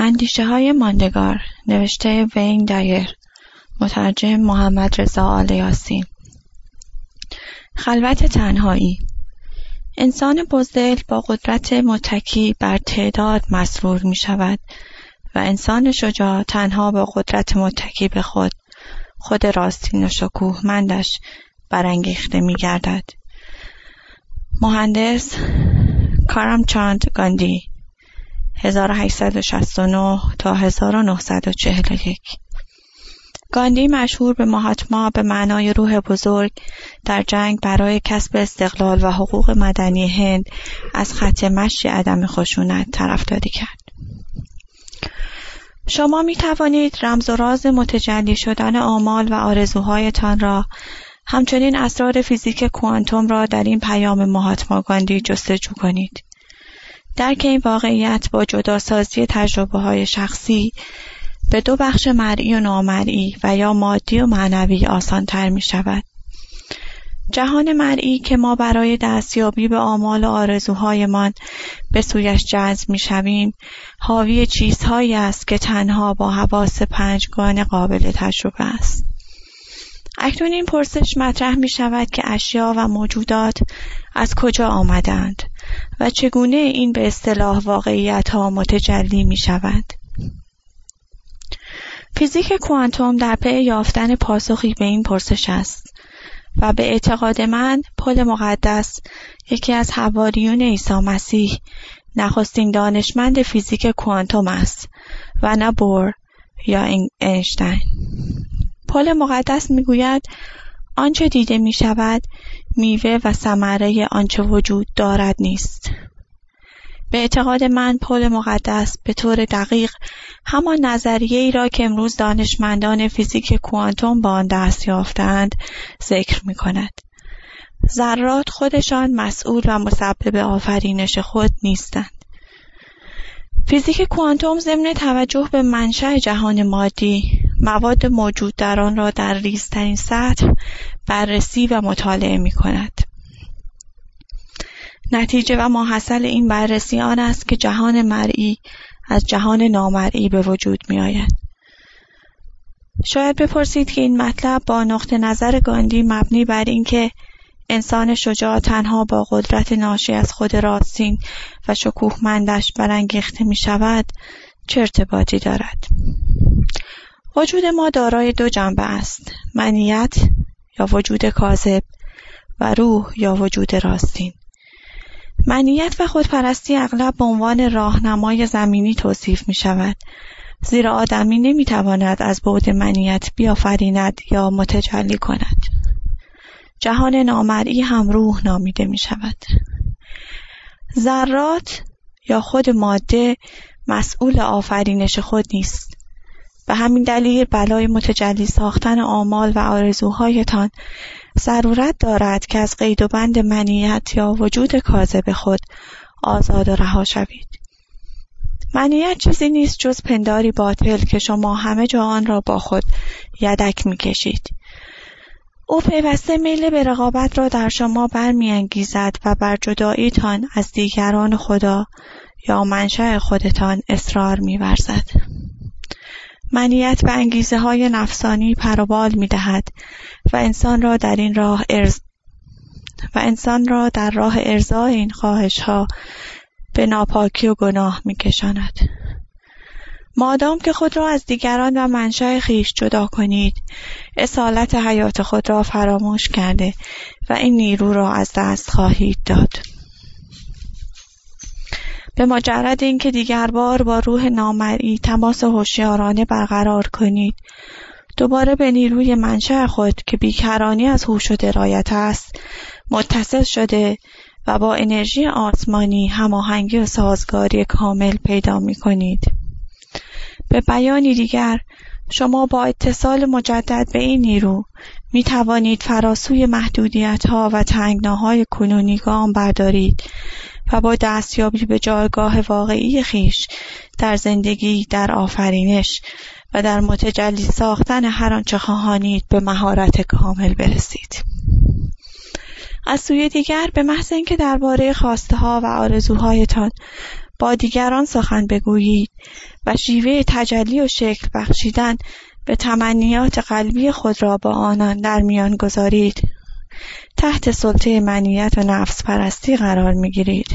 اندیشه‌های ماندگار، نوشته وین دایر، مترجم محمد رضا آل یاسین. خلوت تنهایی. انسان بزدل با قدرت متکی بر تعداد مسرور می شود و انسان شجاع تنها با قدرت متکی به خود راستین و شکوهمندش برانگیخته می گردد. مهندس کارامچاند گاندی 1869 تا 1941. گاندی مشهور به مهاتما به معنای روح بزرگ در جنگ برای کسب استقلال و حقوق مدنی هند از خط مشی عدم خشونت طرفداری کرد. شما می توانید رمز و راز متجلی شدن آمال و آرزوهایتان را، همچنین اسرار فیزیک کوانتوم را در این پیام مهاتما گاندی جستجو کنید. درک این واقعیت با جداسازی تجربه‌های شخصی به دو بخش مرئی و نامرئی و یا مادی و معنوی آسان‌تر می شود. جهان مرئی که ما برای دستیابی به آمال و آرزوهایمان به سویش جذب می شویم، حاوی چیزهایی است که تنها با حواس پنجگانه قابل تجربه است. اکنون این پرسش مطرح می شود که اشیا و موجودات از کجا آمدند و چگونه این به اصطلاح واقعیت ها متجلی می شود. فیزیک کوانتوم در پی یافتن پاسخی به این پرسش است و به اعتقاد من پل مقدس، یکی از حواریون عیسی مسیح، نخستین دانشمند فیزیک کوانتوم است و نه بور یا اینشتین. پل مقدس میگوید آنچه دیده می شود میوه و ثمره آنچه وجود دارد نیست. به اعتقاد من پل مقدس به طور دقیق همان نظریه‌ای را که امروز دانشمندان فیزیک کوانتوم با آن دست یافتند ذکر می کند. ذرات خودشان مسئول و مسبب آفرینش خود نیستند. فیزیک کوانتوم ضمن توجه به منشأ جهان مادی، مواد موجود در آن را در ریزترین سطح بررسی و مطالعه می کند. نتیجه و ماحصل این بررسی آن است که جهان مرئی از جهان نامرئی به وجود می آید. شاید بپرسید که این مطلب با نقطه نظر گاندی مبنی بر اینکه انسان شجاع تنها با قدرت ناشی از خود راستین و شکوهمندش برانگیخته می شود چه ارتباطی دارد؟ وجود ما دارای دو جنبه است: منیت یا وجود کاذب و روح یا وجود راستین. منیت و خودپرستی اغلب به عنوان راهنمای زمینی توصیف می شود، زیرا آدمی نمی تواند از بعد منیت بیافریند یا متجلی کند. جهان نامرئی هم روح نامیده می شود. ذرات یا خود ماده مسئول آفرینش خود نیست. به همین دلیل برای متجلی ساختن آمال و آرزوهایتان ضرورت دارد که از قید و بند منیت یا وجود کاذب خود آزاد و رها شوید. منیت چیزی نیست جز پنداری باطل که شما همه جا آن را با خود یدک می‌کشید. او پیوسته میل به رقابت را در شما برمی‌انگیزد و بر جداییتان از دیگران خدا یا منشأ خودتان اصرار می‌ورزد. منیت به انگیزه‌های نفسانی پروبال می‌دهد و انسان را در راه ارضای این خواهش‌ها به ناپاکی و گناه می‌کشاند. مادام که خود را از دیگران و منشأ خویش جدا کنید، اصالت حیات خود را فراموش کرده و این نیرو را از دست خواهید داد. به مجرد اینکه دیگر بار با روح نامرئی تماس هوشیارانه برقرار کنید، دوباره به نیروی منشأ خود که بیکرانی از هوش و درایت است متصل شده و با انرژی آسمانی هماهنگی و سازگاری کامل پیدا می کنید. به بیانی دیگر، شما با اتصال مجدد به این نیرو می توانید فراسوی محدودیت‌ها و تنگناهای کنونی گام بردارید و با دستیابی به جایگاه واقعی خویش در زندگی، در آفرینش و در متجلی ساختن هر آنچه خواهانید به مهارت کامل برسید. از سوی دیگر به محض اینکه درباره خواسته‌ها و آرزوهایتان با دیگران سخن بگویید و شیوه تجلی و شکل بخشیدن به تمنیات قلبی خود را با آنان در میان گذارید، تحت سلطه منیت و نفس پرستی قرار میگیرید.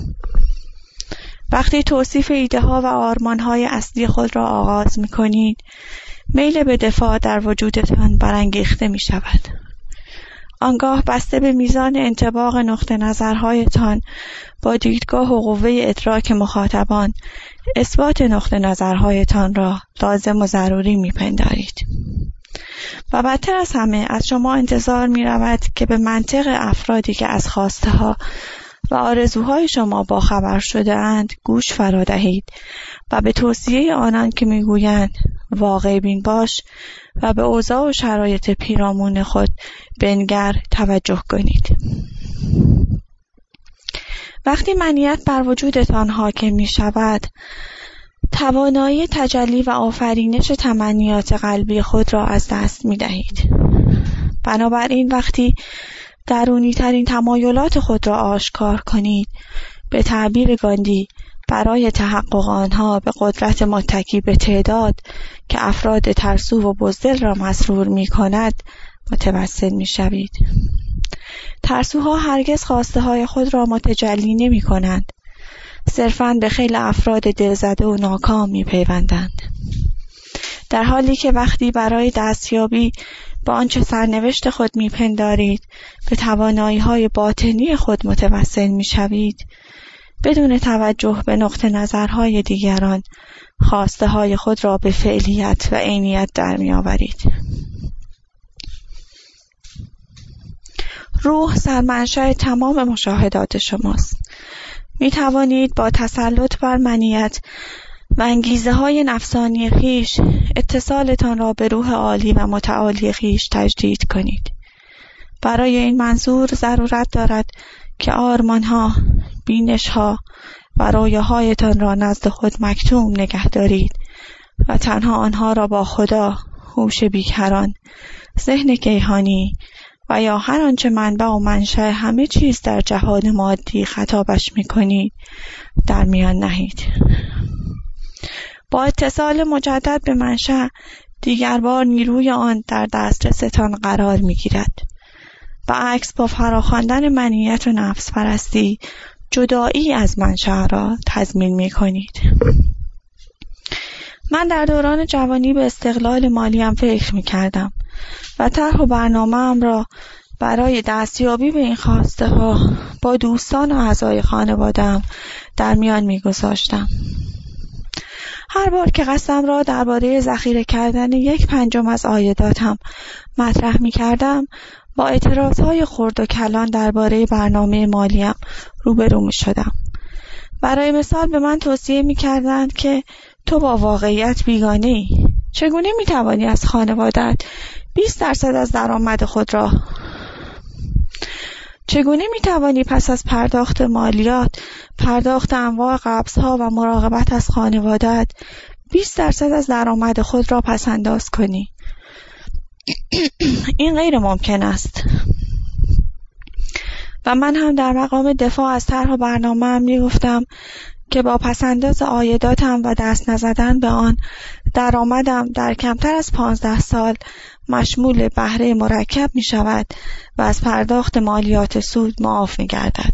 وقتی توصیف ایده ها و آرمان های اصلی خود را آغاز می کنید، میل به دفاع در وجودتان برانگیخته می شود. آنگاه بسته به میزان انطباق نقطه نظرهایتان با دیدگاه و قوه ادراک مخاطبان، اثبات نقطه نظرهایتان را لازم و ضروری می پندارید. و بدتر از همه از شما انتظار می رود که به منطق افرادی که از خواسته ها و آرزوهای شما باخبر شده اند گوش فرا دهید و به توصیه آنان که میگویند واقع بین باش و به اوضاع و شرایط پیرامون خود بنگر توجه کنید. وقتی منیت بر وجودتان حاکم می شود، توانایی تجلی و آفرینش تمنیات قلبی خود را از دست می دهید. بنابراین وقتی درونی ترین تمایلات خود را آشکار کنید، به تعبیر گاندی برای تحقق آنها به قدرت متکی به تعداد که افراد ترسو و بزدل را مسرور می کند متوسل می شوید. ترسوها هرگز خواسته های خود را متجلی نمی کنند. صرفاً به خیل افراد دلزده و ناکام می پیوندند. در حالی که وقتی برای دستیابی به آنچه سرنوشت خود می پندارید به توانایی های باطنی خود متوسل می شوید، بدون توجه به نقطه نظرهای دیگران خواسته های خود را به فعلیت و عینیت در می آورید. روح سرمنشأ تمام مشاهدات شماست. می توانید با تسلط بر منیت و انگیزه های نفسانی خویش اتصالتان را به روح عالی و متعالی خویش تجدید کنید. برای این منظور ضرورت دارد که آرمانها، بینشها و رویاهایتان را نزد خود مکتوم نگه دارید و تنها آنها را با خدا، هوش بیکران، ذهن کیهانی و یا هر آنچه منبع و منشأ همه چیز در جهان مادی خطابش می‌کنید در میان نهید. با اتصال مجدد به منشأ دیگر بار نیروی آن در دسترستان قرار می‌گیرد. برعکس با فراخواندن منیت و نفس پرستی جدایی از منشأ را تضمین می‌کنید. من در دوران جوانی به استقلال مالیم فکر می‌کردم و طرح و برنامه‌ام را برای دستیابی به این خواسته ها با دوستان و اعضای خانواده‌ام در میان می‌گذاشتم. هر بار که قصدم را درباره ذخیره کردن 1/5 از عایداتم مطرح می‌کردم، با اعتراضهای خرد و کلان درباره برنامه مالیم روبرو می‌شدم. برای مثال به من توصیه می‌کردند که تو با واقعیت بیگانه‌ای. چگونه می‌توانی از خانواده‌ات 20% از درآمد خود را چگونه می‌توانی پس از پرداخت مالیات، پرداخت انواع قبض‌ها و مراقبت از خانواده‌ات 20% از درآمد خود را پس‌انداز کنی؟ این غیر ممکن است. و من هم در مقام دفاع از طرح و برنامه‌ام می‌گفتم که با پس‌انداز عایداتم و دست نزدن به آن، درآمدم در کمتر از 15 سال مشمول بهره مرکب می شود و از پرداخت مالیات سود معاف می گردد.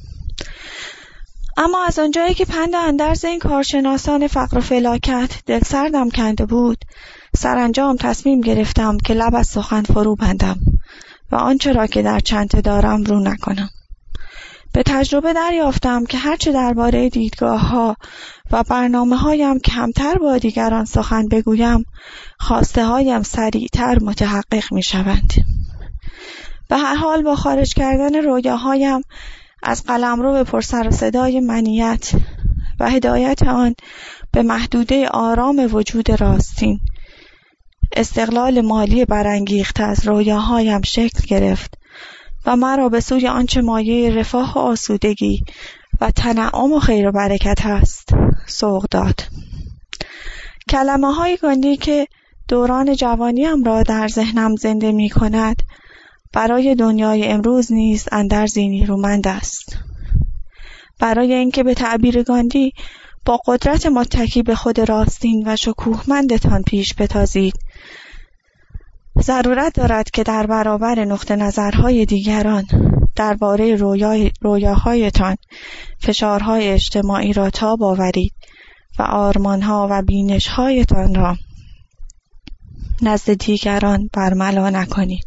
اما از آنجایی که پند اندرز این کارشناسان فقر و فلاکت دل سردم کنده بود، سرانجام تصمیم گرفتم که لب از سخن فرو بندم و آنچه را که در چنته دارم رو نکنم. به تجربه دریافتم که هرچه درباره دیدگاه‌ها و برنامه‌هایم کمتر با دیگران سخن بگویم، خواسته‌هایم سریعتر متحقق می‌شوند. به هر حال با خارج کردن رویاهایم از قلمرو به پرسر و صدای منیت و هدایت آن به محدوده آرام وجود راستین، استقلال مالی برانگیخته از رویاهایم شکل گرفت و مرا به سوی آنچه مایه رفاه و آسودگی و تنعم و خیر و برکت است سوق داد. کلمه‌های گاندی که دوران جوانیم را در ذهنم زنده می کند برای دنیای امروز نیز اندرزی نیرومند است. برای اینکه به تعبیر گاندی با قدرت متکی به خود راستین و شکوهمندتان پیش بتازید، ضرورت دارد که در برابر نقطه نظرهای دیگران درباره رویاهایتان فشارهای اجتماعی را تاب آورید و آرمانها و بینشهایتان را نزد دیگران برملا نکنید.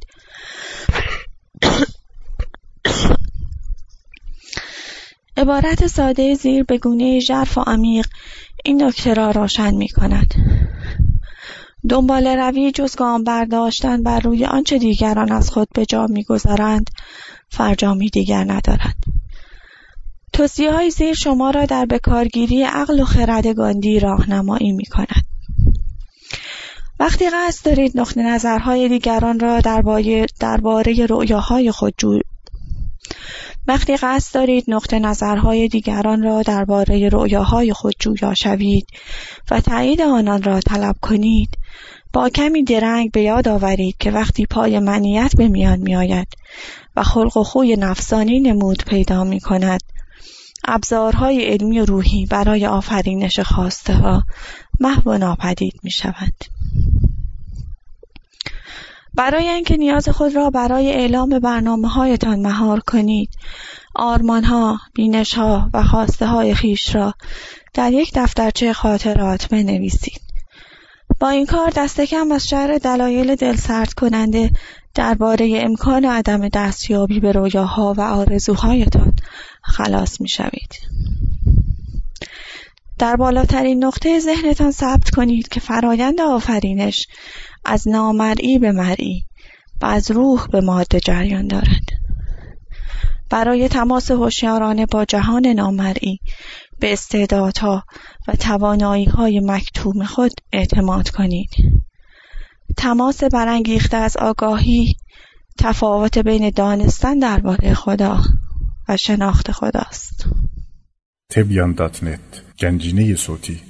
عبارت ساده زیر به گونه ژرف و عمیق این نکته را روشن می کند. دنبال روی جز گام برداشتن بر روی آنچه دیگران از خود به جا می‌گذارند فرجامی دیگر ندارد. توصیه‌های زیر شما را در بکارگیری عقل و خرد گاندی راهنمایی می‌کند. وقتی قصد دارید نقطه نظرهای دیگران را درباره رؤیاهای خود جویا شوید و تایید آنان را طلب کنید، با کمی درنگ به یاد آورید که وقتی پای منیت به میان می آید و خلق و خوی نفسانی نمود پیدا می کند، ابزارهای علمی و روحی برای آفرینش خواسته ها محو و ناپدید می شوند. برای اینکه نیاز خود را برای اعلام برنامه‌هایتان مهار کنید، آرمان‌ها، بینش‌ها و خواسته‌های خویش را در یک دفترچه خاطرات بنویسید. با این کار دست کم از شر دلایل دلسرد کننده درباره امکان عدم دستیابی به رویاها و آرزوهایتان خلاص می‌شوید. در بالاترین نقطه ذهنتان ثبت کنید که فرایند آفرینش از نامرئی به مرئی و از روح به ماده جریان دارد. برای تماس هوشیارانه با جهان نامرئی به استعدادها و توانایی‌های مکتوم خود اعتماد کنید. تماس برانگیخته از آگاهی تفاوت بین دانستن درباره خدا و شناخت خداست. تبیان.net گنجینه صوتی